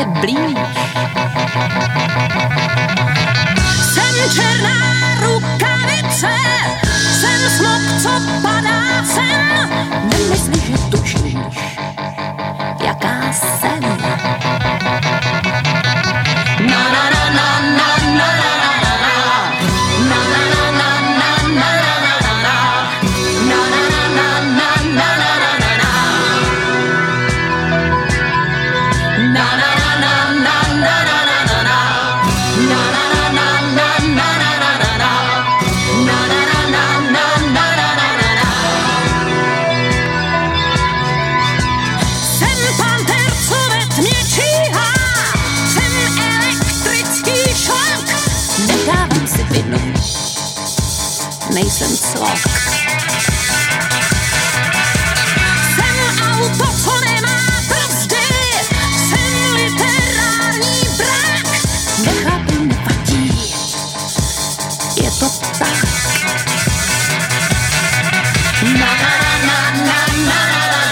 mě blíž. Jsem černá rukavice, jsem smok, co padá sem. Nemyslíš, že tušíš, jaká jsem. Na na na na na na nejsem cvak. Jsem auto, co nemá brzdy, jsem literární brak. Nechápu, nevadí, je to tak. Na na na na na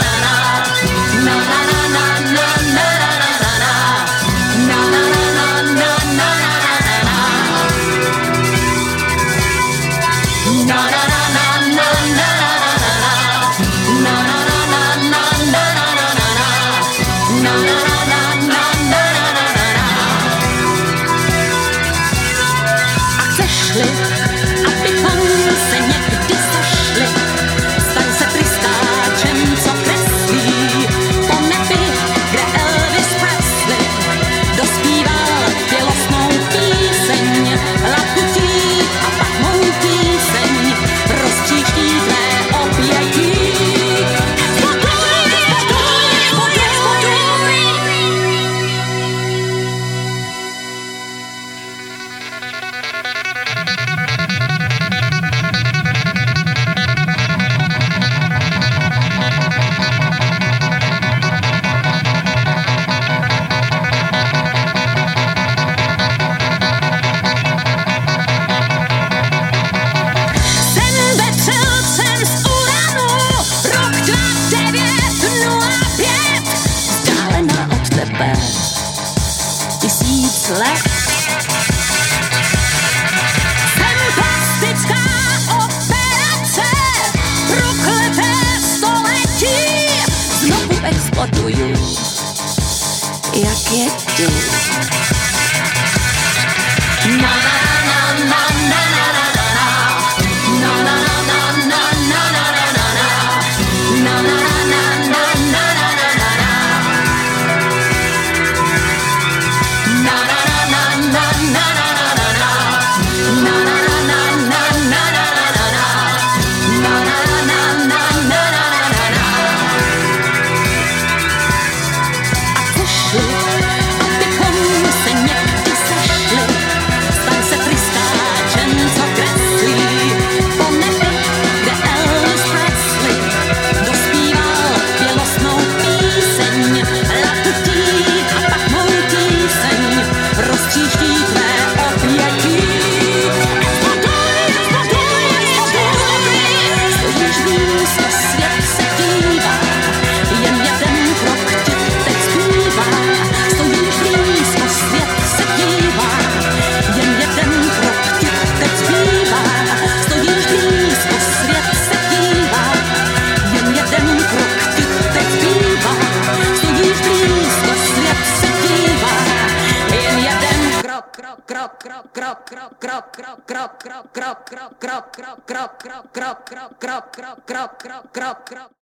abychom se někdy sešli, staň se tryskáčem, co kreslí po nebi, kde Elvis Presley dospíval tělosnou píseň, lakutí a pak mou píseň roztříští tvé obětí. Let. Jsem plastická operace, prokleté století, znovu exploduju, jak je ty. Na na na na na na krok